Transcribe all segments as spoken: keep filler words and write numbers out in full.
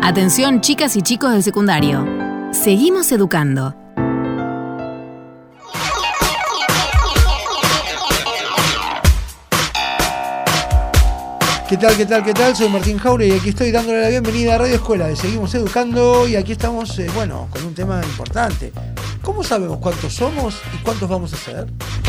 Atención, chicas y chicos del secundario. Seguimos educando. ¿Qué tal, qué tal, qué tal? Soy Martín Jaure y aquí estoy dándole la bienvenida a Radio Escuela de Seguimos Educando y aquí estamos, eh, bueno, con un tema importante. ¿Cómo sabemos cuántos somos y cuántos vamos a ser?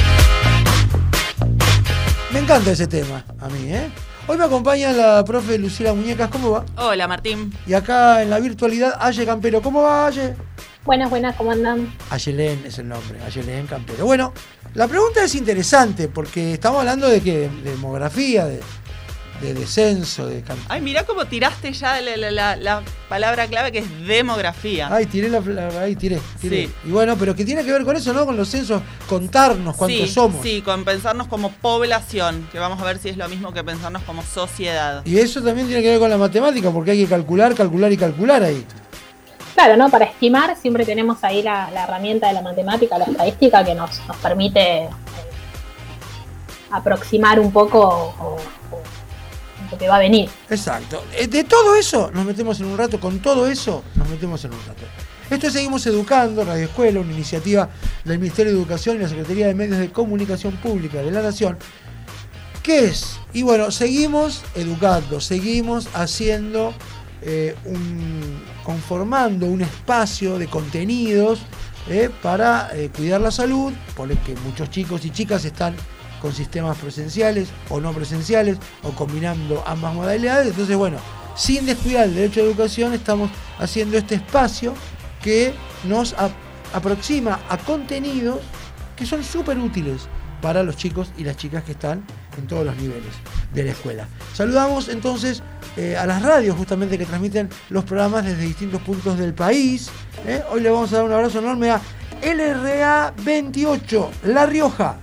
Me encanta ese tema, a mí, ¿eh? Hoy me acompaña la profe Lucila Muñecas, ¿cómo va? Hola, Martín. Y acá en la virtualidad, Aye Campero, ¿cómo va, Aye? Buenas, buenas, ¿cómo andan? Ayelén es el nombre, Ayelén Campero. Bueno, la pregunta es interesante porque estamos hablando de que de demografía, de... de descenso, de cantidad. Ay, mirá cómo tiraste ya la, la, la, la palabra clave que es demografía. Ay, tiré la, la ahí tiré, tiré. Sí. Y bueno, pero que tiene que ver con eso, ¿no? Con los censos, contarnos cuántos sí, somos. Sí, con pensarnos como población, que vamos a ver si es lo mismo que pensarnos como sociedad. Y eso también tiene que ver con la matemática, porque hay que calcular, calcular y calcular ahí. Claro, ¿no? Para estimar siempre tenemos ahí la, la herramienta de la matemática, la estadística, que nos, nos permite eh, aproximar un poco o, o, lo que va a venir. Exacto. De todo eso nos metemos en un rato, con todo eso nos metemos en un rato. Esto es Seguimos Educando, Radio Escuela, una iniciativa del Ministerio de Educación y la Secretaría de Medios de Comunicación Pública de la Nación. ¿Qué es? Y bueno, seguimos educando, seguimos haciendo, eh, un, conformando un espacio de contenidos eh, para eh, cuidar la salud, porque muchos chicos y chicas están con sistemas presenciales o no presenciales o combinando ambas modalidades. Entonces, bueno, sin descuidar el derecho a educación, estamos haciendo este espacio que nos ap- aproxima a contenidos que son súper útiles para los chicos y las chicas que están en todos los niveles de la escuela. Saludamos entonces eh, a las radios justamente que transmiten los programas desde distintos puntos del país. ¿eh? Hoy le vamos a dar un abrazo enorme a L R A veintiocho, La Rioja.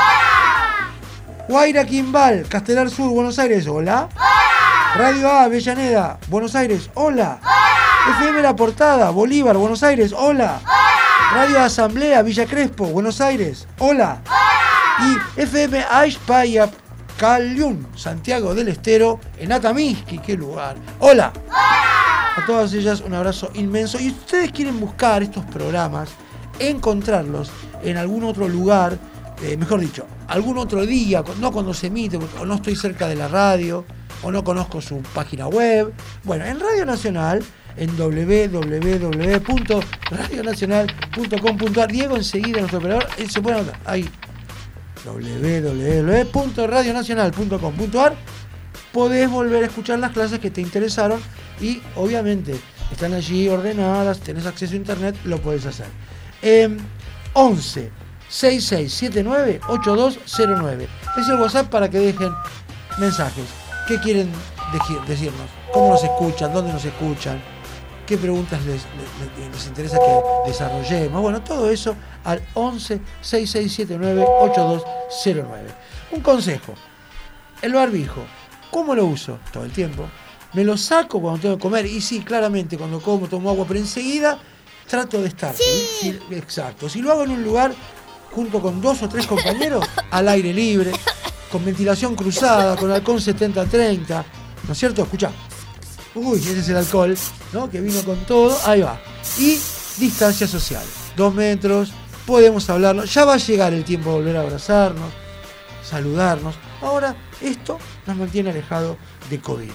Guaira Quimbal, Castelar Sur, Buenos Aires, hola. Hola. Radio A, Avellaneda, Buenos Aires, hola. Hola. F M La Portada, Bolívar, Buenos Aires, hola. Hola. Radio Asamblea, Villa Crespo, Buenos Aires, hola. Hola. Y F M Aishpaya Caliún, Santiago del Estero, en Atamisqui, qué lugar. Hola. Hola. A todas ellas un abrazo inmenso. Y si ustedes quieren buscar estos programas, encontrarlos en algún otro lugar, Eh, mejor dicho, algún otro día, no cuando se emite, o no estoy cerca de la radio, o no conozco su página web. Bueno, en Radio Nacional, en doble u doble u doble u punto radio nacional punto com punto a r, Diego enseguida, nuestro operador, él se puede anotar, ahí, doble u doble u doble u punto radio nacional punto com punto a r, podés volver a escuchar las clases que te interesaron y, obviamente, están allí ordenadas, tenés acceso a internet, lo podés hacer. Eh, once seis seis siete nueve ocho dos cero nueve. Es el WhatsApp para que dejen mensajes. ¿Qué quieren de- decirnos? ¿Cómo nos escuchan? ¿Dónde nos escuchan? ¿Qué preguntas les, les, les interesa que desarrollemos? Bueno, todo eso al once seis seis siete nueve ocho dos cero nueve. Un consejo. El barbijo. ¿Cómo lo uso? Todo el tiempo. Me lo saco cuando tengo que comer. Y sí, claramente, cuando como tomo agua, pero enseguida trato de estar. Sí. ¿sí? Exacto. Si lo hago en un lugar junto con dos o tres compañeros, al aire libre, con ventilación cruzada, con halcón setenta treinta, ¿no es cierto? Escuchá. Uy, ese es el alcohol, ¿no? Que vino con todo, ahí va. Y distancia social, dos metros, podemos hablarnos, ya va a llegar el tiempo de volver a abrazarnos, saludarnos. Ahora, esto nos mantiene alejados de COVID.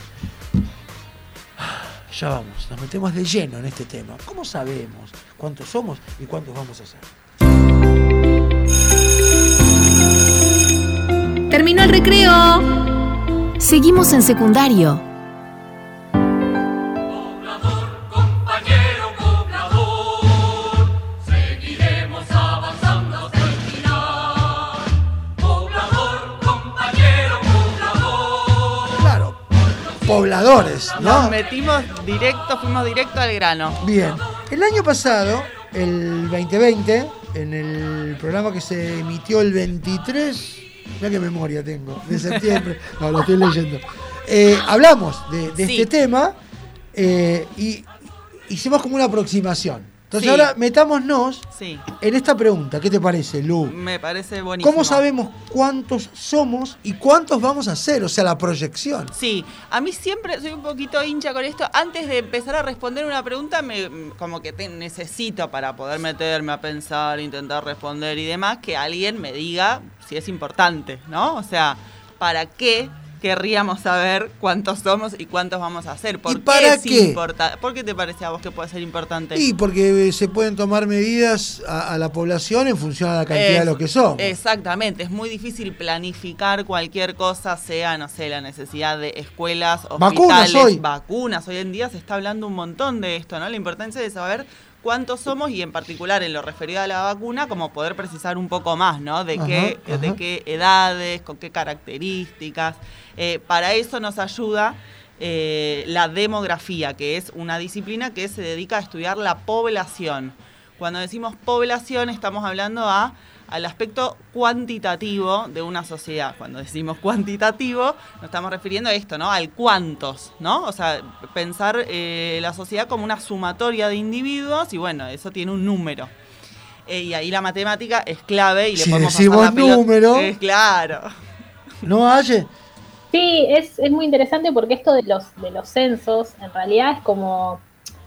Ya vamos, nos metemos de lleno en este tema. ¿Cómo sabemos cuántos somos y cuántos vamos a ser? Terminó el recreo. Seguimos en secundario. Poblador, compañero poblador, seguiremos avanzando hasta el final. Poblador, compañero poblador. Claro, pobladores, ¿no? Nos metimos directo, fuimos directo al grano. Bien, el año pasado, el veinte veinte, en el programa que se emitió el veintitrés, mirá qué memoria tengo, de septiembre, no, lo estoy leyendo, eh, hablamos de, de Sí. este tema eh, y hicimos como una aproximación, Entonces Sí. ahora metámonos Sí, en esta pregunta. ¿Qué te parece, Lu? me parece buenísimo. ¿Cómo sabemos cuántos somos y cuántos vamos a ser? O sea, la proyección. Sí, a mí siempre soy un poquito hincha con esto. Antes de empezar a responder una pregunta, me, como que te necesito para poder meterme a pensar, intentar responder y demás, que alguien me diga si es importante, ¿no? O sea, ¿para qué querríamos saber cuántos somos y cuántos vamos a hacer? ¿Por ¿Y para qué es qué? importante? ¿Por qué te parece a vos que puede ser importante? Y porque eh, se pueden tomar medidas a, a la población en función a la cantidad Es- de los que somos. Exactamente, es muy difícil planificar cualquier cosa, sea, no sé, la necesidad de escuelas, Vacunas hospitales, hoy. vacunas. Hoy en día se está hablando un montón de esto, ¿no? La importancia de saber cuántos somos y en particular en lo referido a la vacuna, como poder precisar un poco más, ¿no? De, Ajá, qué, ajá. de qué edades, con qué características. Eh, para eso nos ayuda eh, la demografía, que es una disciplina que se dedica a estudiar la población. Cuando decimos población estamos hablando a, al aspecto cuantitativo de una sociedad. Cuando decimos cuantitativo nos estamos refiriendo a esto, ¿no? Al cuántos, ¿no? O sea, pensar eh, la sociedad como una sumatoria de individuos y bueno, eso tiene un número. Eh, y ahí la matemática es clave y le Si podemos decimos pasar la pelota. número- Eh, claro. ¿No, Aye? Sí, es, es muy interesante porque esto de los, de los censos en realidad es como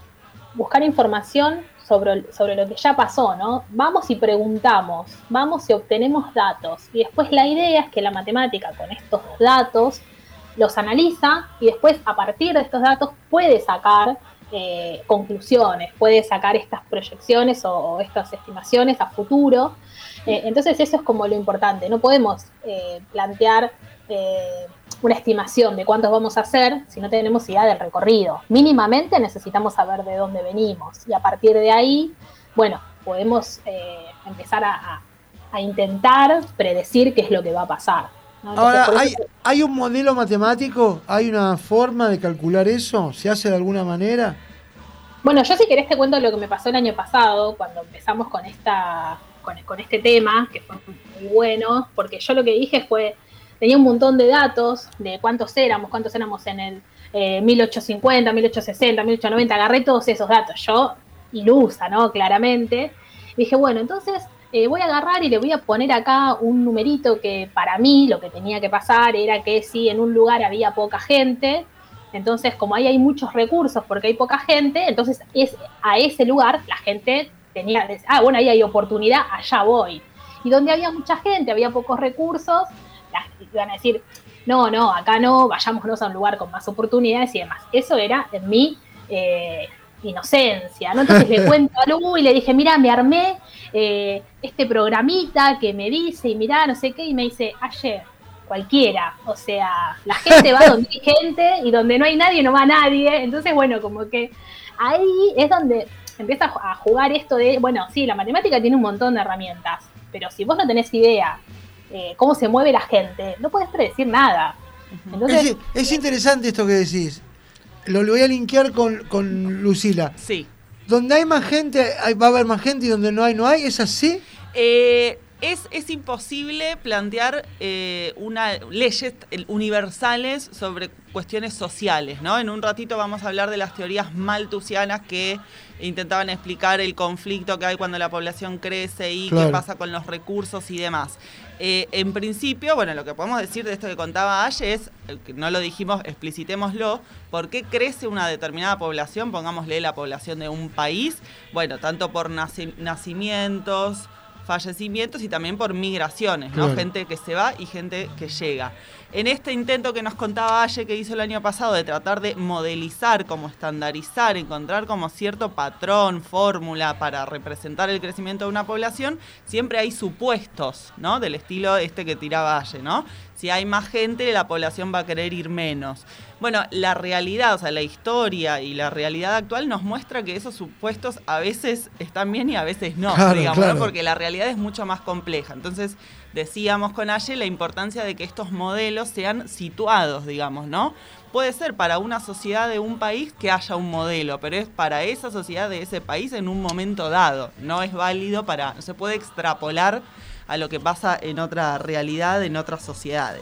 buscar información sobre, sobre lo que ya pasó, ¿no? Vamos y preguntamos, vamos y obtenemos datos. Y después la idea es que la matemática con estos datos los analiza y después a partir de estos datos puede sacar eh, conclusiones, puede sacar estas proyecciones o, o estas estimaciones a futuro. Eh, entonces eso es como lo importante. No podemos eh, plantear eh, una estimación de cuántos vamos a hacer si no tenemos idea del recorrido. Mínimamente necesitamos saber de dónde venimos y a partir de ahí, bueno, podemos eh, empezar a, a, a intentar predecir qué es lo que va a pasar, ¿no? Entonces, Ahora, por eso ¿hay, ¿hay un modelo matemático? ¿Hay una forma de calcular eso? ¿Se hace de alguna manera? Bueno, yo si querés te cuento lo que me pasó el año pasado, cuando empezamos con esta con, con este tema, que fue muy bueno, porque yo lo que dije fue, tenía un montón de datos de cuántos éramos, cuántos éramos en el eh, mil ochocientos cincuenta, mil ochocientos sesenta, mil ochocientos noventa, agarré todos esos datos, yo ilusa, ¿no? Claramente. Y dije, bueno, entonces eh, voy a agarrar y le voy a poner acá un numerito que para mí lo que tenía que pasar era que si en un lugar había poca gente, entonces como ahí hay muchos recursos porque hay poca gente, entonces es a ese lugar la gente tenía, ah, bueno, ahí hay oportunidad, allá voy. Y donde había mucha gente, había pocos recursos, las, iban a decir, no, no, acá no, vayámonos a un lugar con más oportunidades y demás. Eso era en mi eh, inocencia, ¿no? Entonces le cuento a Lu y le dije, mira, me armé eh, este programita que me dice, y mirá, no sé qué, y me dice, ayer, cualquiera, o sea, la gente va donde hay gente y donde no hay nadie no va nadie, entonces bueno, como que ahí es donde empieza a jugar esto de, bueno, sí, la matemática tiene un montón de herramientas, pero si vos no tenés idea eh, cómo se mueve la gente, no podés predecir nada. Entonces, Es, es interesante esto que decís. Lo, lo voy a linkear con, con Lucila. Sí. Donde hay más gente, hay- va a haber más gente y donde no hay, no hay. ¿Es así? Eh, es, es imposible plantear eh, una leyes universales sobre cuestiones sociales, ¿no? En un ratito vamos a hablar de las teorías malthusianas que intentaban explicar el conflicto que hay cuando la población crece y Claro. qué pasa con los recursos y demás. Eh, en principio, bueno, lo que podemos decir de esto que contaba Aye es, eh, que no lo dijimos, explicitémoslo, ¿por qué crece una determinada población? Pongámosle la población de un país, bueno, tanto por naci- nacimientos, fallecimientos y también por migraciones, ¿no? Claro. Gente que se va y gente que llega. En este intento que nos contaba Aye que hizo el año pasado de tratar de modelizar, como estandarizar, encontrar como cierto patrón, fórmula para representar el crecimiento de una población, siempre hay supuestos, ¿no? Del estilo este que tiraba Aye, ¿no? Si hay más gente, la población va a querer ir menos. Bueno, la realidad, o sea, la historia y la realidad actual nos muestra que esos supuestos a veces están bien y a veces no, Claro, digamos, claro. ¿no? Porque la realidad es mucho más compleja. Entonces, decíamos con Aye la importancia de que estos modelos sean situados, digamos, ¿no? Puede ser para una sociedad de un país que haya un modelo, pero es para esa sociedad de ese país en un momento dado. No es válido para, no se puede extrapolar a lo que pasa en otra realidad, en otras sociedades.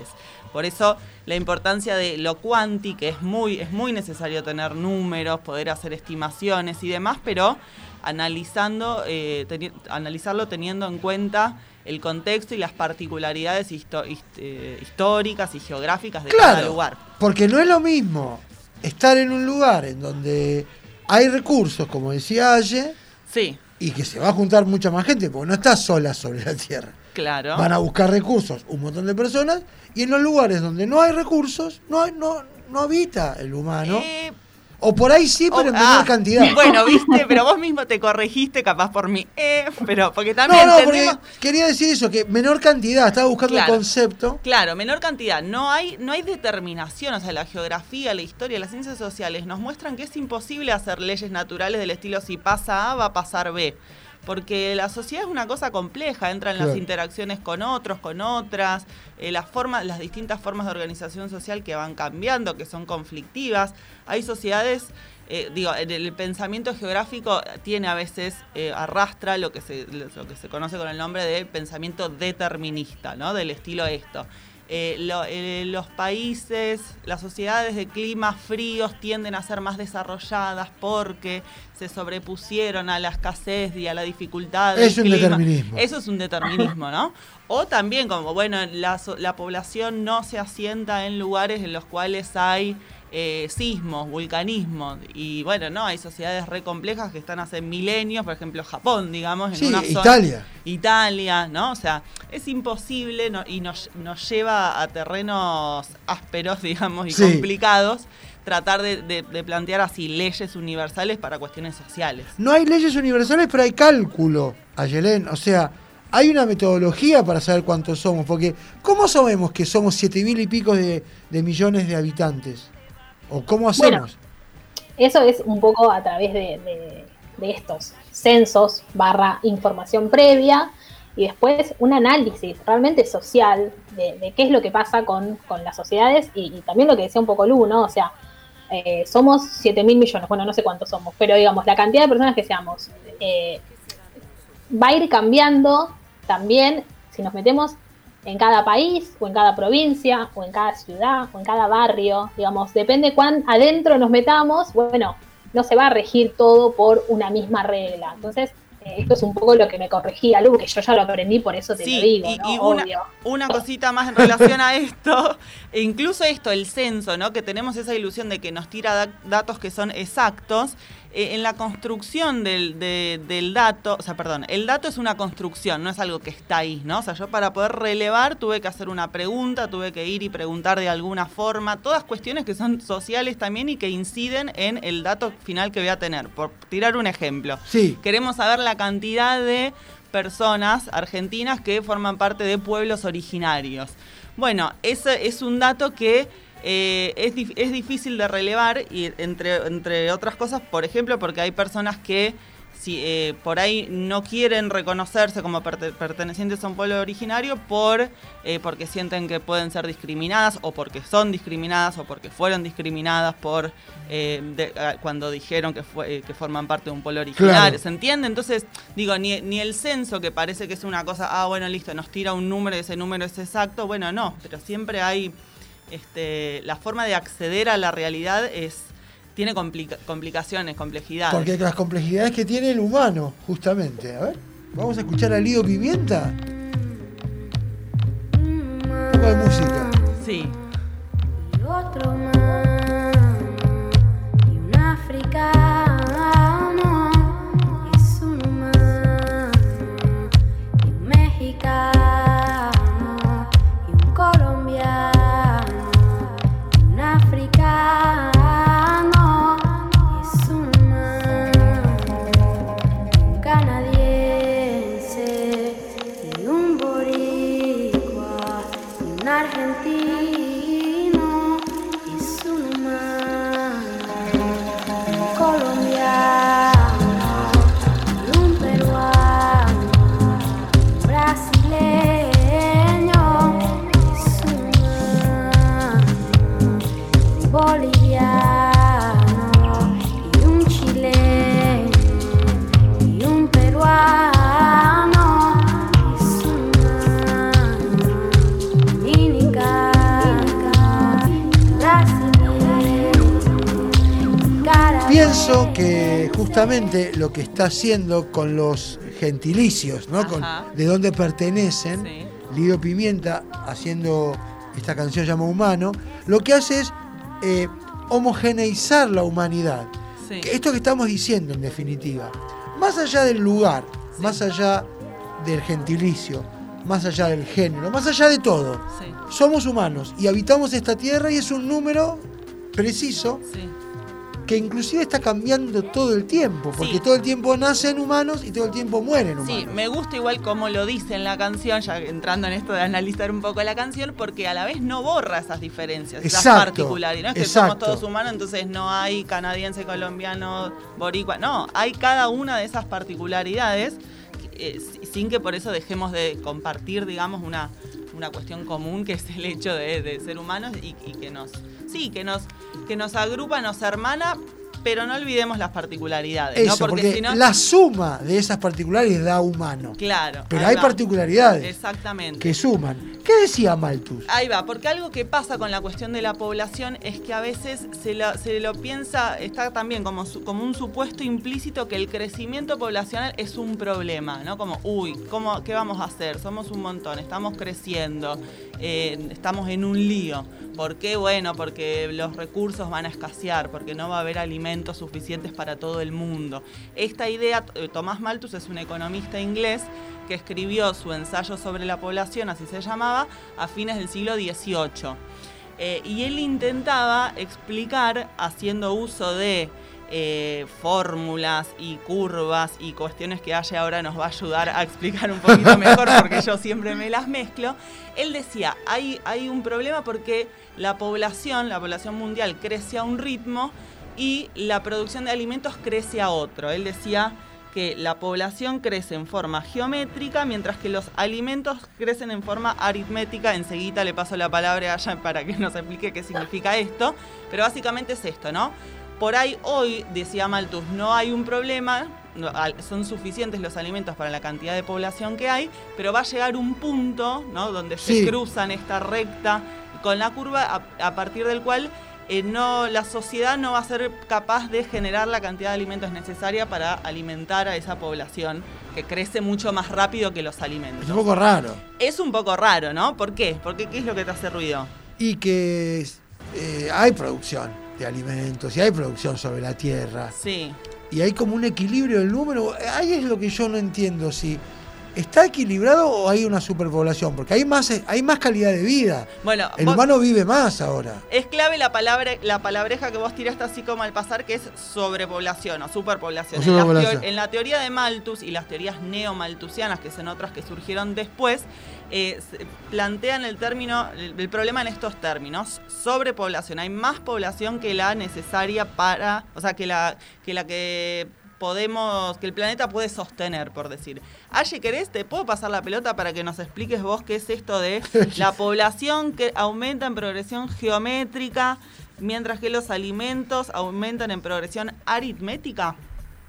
Por eso la importancia de lo cuanti, que es muy, es muy necesario tener números, poder hacer estimaciones y demás, pero analizando, eh, teni- analizarlo teniendo en cuenta el contexto y las particularidades histo- hist- eh, históricas y geográficas de Claro, cada lugar. porque no es lo mismo estar en un lugar en donde hay recursos, como decía Aye, Sí, y que se va a juntar mucha más gente, porque no está sola sobre la tierra. claro. Van a buscar recursos un montón de personas, y en los lugares donde no hay recursos, no, hay- no, no habita el humano. Eh, O por ahí sí, pero oh, en menor ah, cantidad. Bueno, viste, pero vos mismo te corregiste capaz por mí. Eh, pero porque no, también no, entendemos... porque quería decir eso, que menor cantidad, estaba buscando Claro. el concepto. Claro, menor cantidad. No hay, no hay determinación, o sea, la geografía, la historia, las ciencias sociales nos muestran que es imposible hacer leyes naturales del estilo si pasa A, va a pasar B. Porque la sociedad es una cosa compleja, entran Claro. las interacciones con otros, con otras, eh, las formas, las distintas formas de organización social que van cambiando, que son conflictivas. Hay sociedades, eh, digo, en el pensamiento geográfico tiene a veces, eh, arrastra lo que se, lo que se conoce con el nombre de pensamiento determinista, ¿no? Del estilo esto. Eh, lo- eh, los países, las sociedades de climas fríos tienden a ser más desarrolladas porque se sobrepusieron a la escasez y a la dificultad del Es un clima. determinismo. Eso es un determinismo, ¿no? O también como, bueno, la, so- la población no se asienta en lugares en los cuales hay eh, sismos, vulcanismos. Y bueno, no, hay sociedades re complejas que están hace milenios, por ejemplo Japón, digamos, en Sí, una zona... Italia. Italia, ¿no? O sea, es imposible no- y nos, nos lleva a terrenos ásperos, digamos, y Sí. complicados tratar de, de- de plantear así leyes universales para cuestiones sociales. No hay leyes universales, pero hay cálculo, Ayelén. O sea, hay una metodología para saber cuántos somos. Porque, ¿cómo sabemos que somos siete mil y pico de, de millones de habitantes? ¿O cómo hacemos? Bueno, eso es un poco a través de, de- de estos censos barra información previa y después un análisis realmente social de, de qué es lo que pasa con, con las sociedades y, y también lo que decía un poco Lu, ¿no? O sea, eh, somos siete mil millones, bueno, no sé cuántos somos, pero digamos, la cantidad de personas que seamos eh, va a ir cambiando también si nos metemos en cada país, o en cada provincia, o en cada ciudad, o en cada barrio, digamos, depende cuán adentro nos metamos, bueno, no se va a regir todo por una misma regla. Entonces, eh, esto es un poco lo que me corregía Lu, que yo ya lo aprendí, por eso te Sí, lo digo, y, ¿no? y una, Obvio. una cosita más en relación a esto, e incluso esto, el censo, ¿no? Que tenemos esa ilusión de que nos tira da- datos que son exactos. Eh, en la construcción del, de- del dato, o sea, perdón, el dato es una construcción, no es algo que está ahí, ¿no? O sea, yo para poder relevar tuve que hacer una pregunta, tuve que ir y preguntar de alguna forma, todas cuestiones que son sociales también y que inciden en el dato final que voy a tener. Por tirar un ejemplo. Sí. Queremos saber la cantidad de personas argentinas que forman parte de pueblos originarios. Bueno, ese es un dato que eh, es, dif- es difícil de relevar, y entre, entre otras cosas, por ejemplo, porque hay personas que si, eh, por ahí no quieren reconocerse como perte- pertenecientes a un pueblo originario por eh, porque sienten que pueden ser discriminadas, o porque son discriminadas, o porque fueron discriminadas por eh, de- ah, cuando dijeron que, fue, eh, que forman parte de un pueblo originario. Claro. ¿Se entiende? Entonces, digo, ni, ni el censo, que parece que es una cosa, ah, bueno, listo, nos tira un número y ese número es exacto, bueno, no, pero siempre hay, este, la forma de acceder a la realidad es tiene complica- complicaciones, complejidades. Porque las complejidades que tiene el humano, justamente. A ver, vamos a escuchar a Lido Pimienta. Un poco de música. Sí. Y otro más, y un africano, es uno más, y un mexicano, y un colombiano, y un africano, es uno más, y un canadiense, y un boricua, y un argentino, es creo que justamente lo que está haciendo con los gentilicios, ¿no? Con, de dónde pertenecen, Sí. Lidio Pimienta, haciendo esta canción llamada Humano, lo que hace es eh, homogeneizar la humanidad. Sí. Que esto que estamos diciendo, en definitiva, más allá del lugar, Sí. más allá del gentilicio, más allá del género, más allá de todo, Sí. somos humanos y habitamos esta tierra y es un número preciso Sí. que inclusive está cambiando todo el tiempo, porque Sí. todo el tiempo nacen humanos y todo el tiempo mueren humanos. Sí, me gusta igual como lo dice en la canción, ya entrando en esto de analizar un poco la canción, porque a la vez no borra esas diferencias, esas Exacto, particularidades. No es que somos exacto. todos humanos, entonces no hay canadiense, colombiano, boricua. No, hay cada una de esas particularidades, eh, sin que por eso dejemos de compartir, digamos, una, una cuestión común, que es el hecho de, de ser humanos y, y que nos... Sí, que nos, que nos agrupa, nos hermana, pero no olvidemos las particularidades. Eso, ¿no? porque, Porque, si no... la suma de esas particularidades da humano. Claro. Pero ahí hay va. particularidades Exactamente. que suman. ¿Qué decía Malthus? Ahí va, porque algo que pasa con la cuestión de la población es que a veces se lo, se lo piensa, está también como, su- como un supuesto implícito que el crecimiento poblacional es un problema, ¿no? Como, uy, ¿cómo, ¿qué vamos a hacer? Somos un montón, estamos creciendo, eh, estamos en un lío. ¿Por qué? Bueno, porque los recursos van a escasear, porque no va a haber alimentos suficientes para todo el mundo. Esta idea, eh, Tomás Malthus es un economista inglés que escribió su ensayo sobre la población, así se llamaba, a fines del siglo dieciocho. Eh, y él intentaba explicar, haciendo uso de eh, fórmulas y curvas y cuestiones que Aye ahora nos va a ayudar a explicar un poquito mejor, porque yo siempre me las mezclo. Él decía, hay, hay un problema porque la población, la población mundial crece a un ritmo y la producción de alimentos crece a otro. Él decía que la población crece en forma geométrica, mientras que los alimentos crecen en forma aritmética. Enseguida le paso la palabra a Aya para que nos explique qué significa esto, pero básicamente es esto, ¿no? Por ahí hoy, decía Malthus, no hay un problema, no, son suficientes los alimentos para la cantidad de población que hay, pero va a llegar un punto, ¿no?, donde Sí. se cruzan esta recta con la curva, a, a partir del cual Eh, no, la sociedad no va a ser capaz de generar la cantidad de alimentos necesaria para alimentar a esa población que crece mucho más rápido que los alimentos. Es un poco raro. Es un poco raro, ¿no? ¿Por qué? Porque ¿qué es lo que te hace ruido? Y que eh, hay producción de alimentos y hay producción sobre la tierra. Sí. Y hay como un equilibrio del número. Ahí es lo que yo no entiendo, si ¿está equilibrado o hay una superpoblación? Porque hay más, hay más calidad de vida. Bueno, El vos- humano vive más ahora. es clave la palabra, la palabreja que vos tiraste así como al pasar, que es sobrepoblación o superpoblación. O En, las superpoblación. teo- en la teoría de Malthus y las teorías neomalthusianas, que son otras que surgieron después, eh, se plantean el término, el, el problema en estos términos: sobrepoblación. Hay más población que la necesaria para, o sea, que la que la que podemos, que el planeta puede sostener, por decir. Aye, ¿querés? ¿Te puedo pasar la pelota para que nos expliques vos qué es esto de la población que aumenta en progresión geométrica, mientras que los alimentos aumentan en progresión aritmética?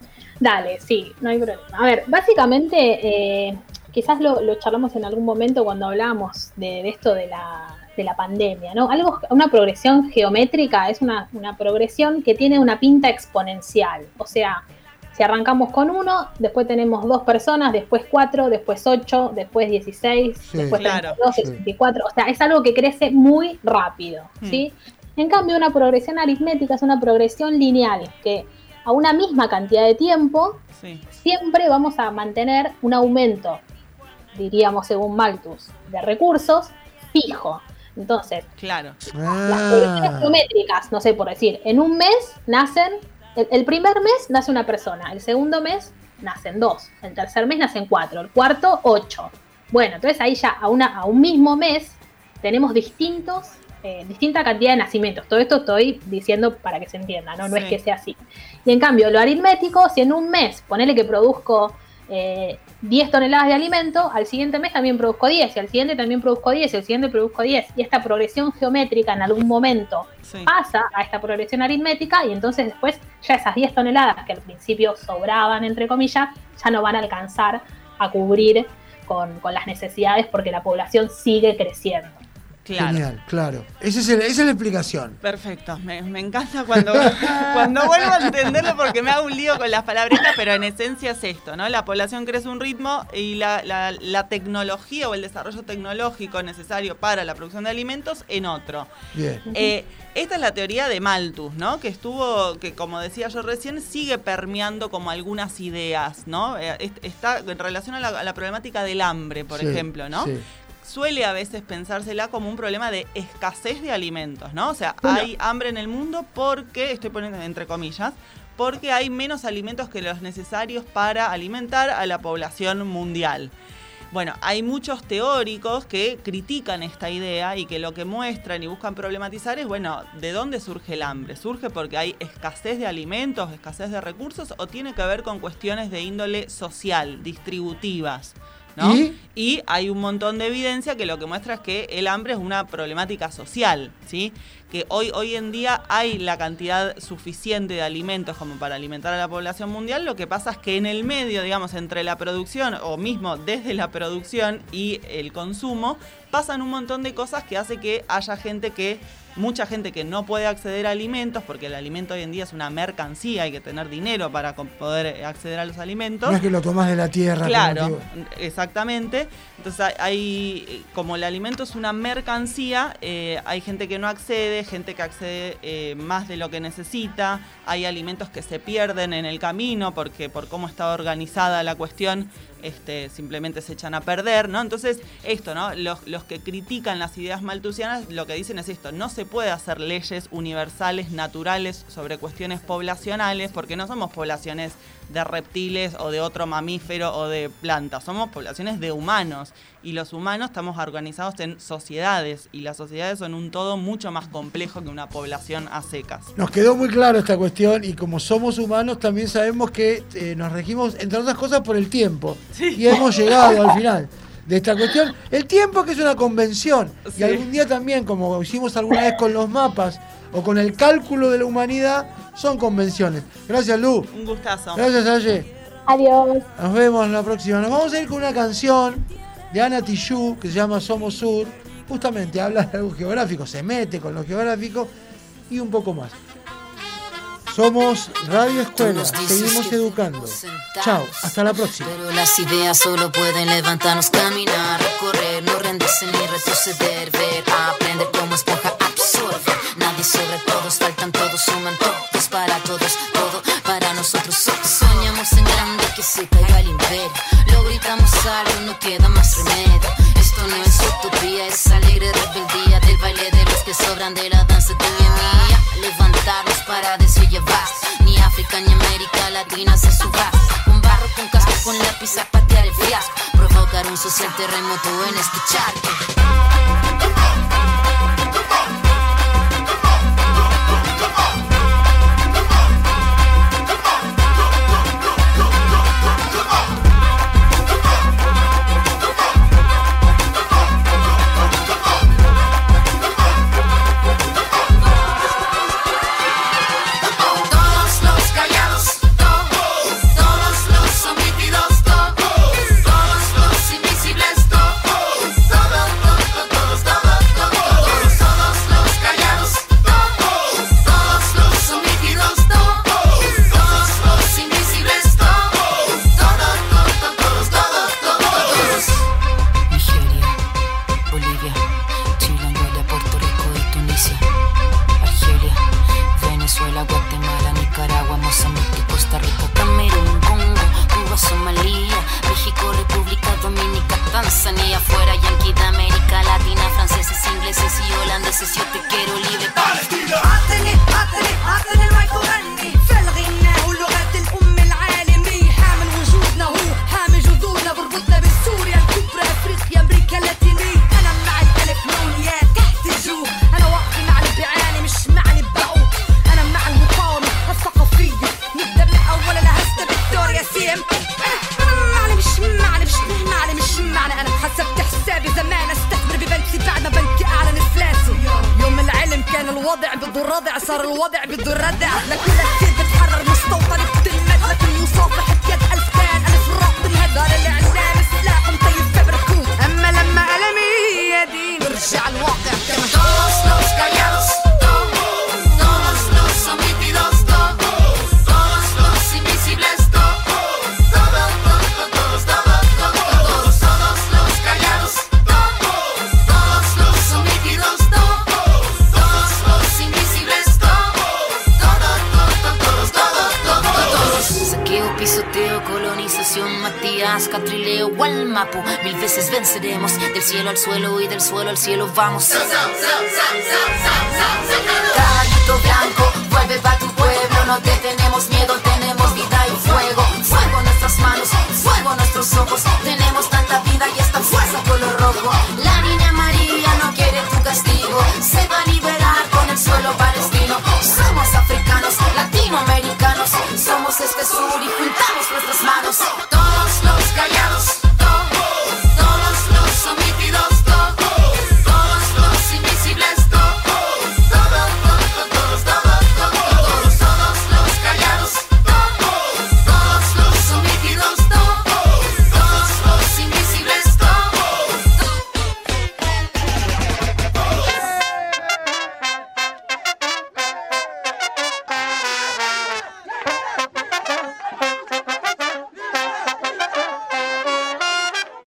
Dale, sí, no hay problema. A ver, básicamente, eh, quizás lo, lo charlamos en algún momento cuando hablábamos de, de esto de la, de la pandemia, ¿no? Algo, una progresión geométrica es una, una progresión que tiene una pinta exponencial. O sea, si arrancamos con uno, después tenemos dos personas, después cuatro, después ocho, después dieciséis, Sí, después claro. treinta y dos, Sí. sesenta y cuatro. O sea, es algo que crece muy rápido, ¿sí? En cambio, una progresión aritmética es una progresión lineal, que a una misma cantidad de tiempo Sí. siempre vamos a mantener un aumento, diríamos según Malthus, de recursos fijo. Entonces, Claro. las progresiones Ah, geométricas, no sé, por decir, en un mes nacen, el, el primer mes nace una persona, el segundo mes nacen dos, el tercer mes nacen cuatro, el cuarto ocho. Bueno, entonces ahí ya a, una, a un mismo mes tenemos distintos, eh, distinta cantidad de nacimientos. Todo esto estoy diciendo para que se entienda, ¿no? No Sí. es que sea así. Y en cambio, lo aritmético, si en un mes, ponele que produzco eh, diez toneladas de alimento, al siguiente mes también produzco diez, y al siguiente también produzco diez, y al siguiente produzco diez. Y esta progresión geométrica en algún momento Sí. pasa a esta progresión aritmética, y entonces después ya esas diez toneladas que al principio sobraban, entre comillas, ya no van a alcanzar a cubrir con, con las necesidades porque la población sigue creciendo. Claro. Genial, claro. Esa es, el, esa es la explicación. Perfecto, me, me encanta cuando, cuando vuelvo a entenderlo porque me hago un lío con las palabretas, pero en esencia es esto, ¿no? La población crece un ritmo y la, la, la tecnología o el desarrollo tecnológico necesario para la producción de alimentos en otro. Bien. Eh, esta es la teoría de Malthus, ¿no? Que estuvo, que como decía yo recién, sigue permeando como algunas ideas, ¿no? Eh, está en relación a la, a la problemática del hambre, por Sí, ejemplo, ¿no? sí. Suele a veces pensársela como un problema de escasez de alimentos, ¿no? O sea, Bueno. hay hambre en el mundo porque, estoy poniendo entre comillas, porque hay menos alimentos que los necesarios para alimentar a la población mundial. Bueno, hay muchos teóricos que critican esta idea y que lo que muestran y buscan problematizar es, bueno, ¿de dónde surge el hambre? ¿Surge porque hay escasez de alimentos, escasez de recursos o tiene que ver con cuestiones de índole social, distributivas? ¿No? ¿Y? Y hay un montón de evidencia que lo que muestra es que el hambre es una problemática social, ¿sí? Que hoy, hoy en día hay la cantidad suficiente de alimentos como para alimentar a la población mundial, lo que pasa es que en el medio, digamos, entre la producción o mismo desde la producción y el consumo, pasan un montón de cosas que hace que haya gente que, mucha gente que no puede acceder a alimentos, porque el alimento hoy en día es una mercancía, hay que tener dinero para poder acceder a los alimentos. No es que lo tomás de la tierra. Claro, como exactamente. Entonces hay, como el alimento es una mercancía, eh, hay gente que no accede, gente que accede eh, más de lo que necesita, hay alimentos que se pierden en el camino porque por cómo está organizada la cuestión, este, simplemente se echan a perder, ¿no? Entonces, esto, ¿no? Los, los que critican las ideas malthusianas lo que dicen es esto, no se puede hacer leyes universales, naturales, sobre cuestiones poblacionales, porque no somos poblaciones de reptiles o de otro mamífero o de plantas, somos poblaciones de humanos y los humanos estamos organizados en sociedades y las sociedades son un todo mucho más complejo que una población a secas. Nos quedó muy claro esta cuestión y como somos humanos también sabemos que eh, nos regimos, entre otras cosas, por el tiempo. Sí. Y hemos llegado al final de esta cuestión. El tiempo que es una convención. Sí. Y algún día también, como hicimos alguna vez con los mapas o con el cálculo de la humanidad, son convenciones. Gracias, Lu. Un gustazo. Gracias, Aye. Adiós. Nos vemos en la próxima. Nos vamos a ir con una canción de Ana Tijoux que se llama Somos Sur. Justamente habla de algo geográfico, se mete con lo geográfico y un poco más. Somos Radio Escuela, seguimos educando. Chao, hasta la próxima. Pero las ideas solo pueden levantarnos, caminar, recorrer, no rendirse ni retroceder, ver, aprender como esponja, absorber. Nadie sobre todos, faltan todos, suman todos para todos, todo para nosotros. Soñamos en grande que se caiga el imperio, lo gritamos algo, no queda más remedio. Esto no es utopía, es alegre rebeldía del baile de los que sobran de la danza tuya y mía. Levantarnos para llevar, ni África ni América Latina se suba. Con barro, con casco, con lápiz a patear el fiasco, provocar un social terremoto en este charco. Tanzania, fuera yanqui de América Latina, franceses, ingleses y holandeses, yo te quiero libre Palestina. عطني عطني عطني المايك وغني في الغناء ولغة الأم العالمية، حامل وجودنا هو حامل جذورنا بربطنا بسوريا الكبرى أفريقيا أمريكا اللاتينية. أنا مع الألف نونيات تحت الجو، أنا واقفي مع اللي بيعاني مش مع اللي بعوق، أنا مع المقاومة الثقافية، نبدأ من الأول أنا هسه فيكتوريا سي إم. أنا مش معني مش معني مش معني أنا حسبت حسابي زمان استثمر ببنكي بعد ما بنكي أعلن إفلاسي. يوم العلم كان الوضع بده الرضع، صار الوضع بده الردع. لكل كثير بتحرر مستوطن بتلمد، لكن مصافحة يد ألفان ألف رق بالهدار الإعلام سلاح مطيب فبركوت. أما لما ألمي يدي برجع الواقع Saqueo, pisoteo, colonización, Matías, Catrileo, Gualmapu. Mil veces venceremos, del cielo al suelo y del suelo al cielo vamos. Caballito blanco, vuelve pa' tu pueblo. No te tenemos miedo, tenemos vida y fuego. Fuego en nuestras manos, fuego en nuestros ojos. Tenemos tanta vida y esta fuerza color rojo. La niña María no quiere tu castigo, se va a liberar con el suelo palestino. Somos africanos, latinoamericanos, somos este sur y juntamos nuestras manos.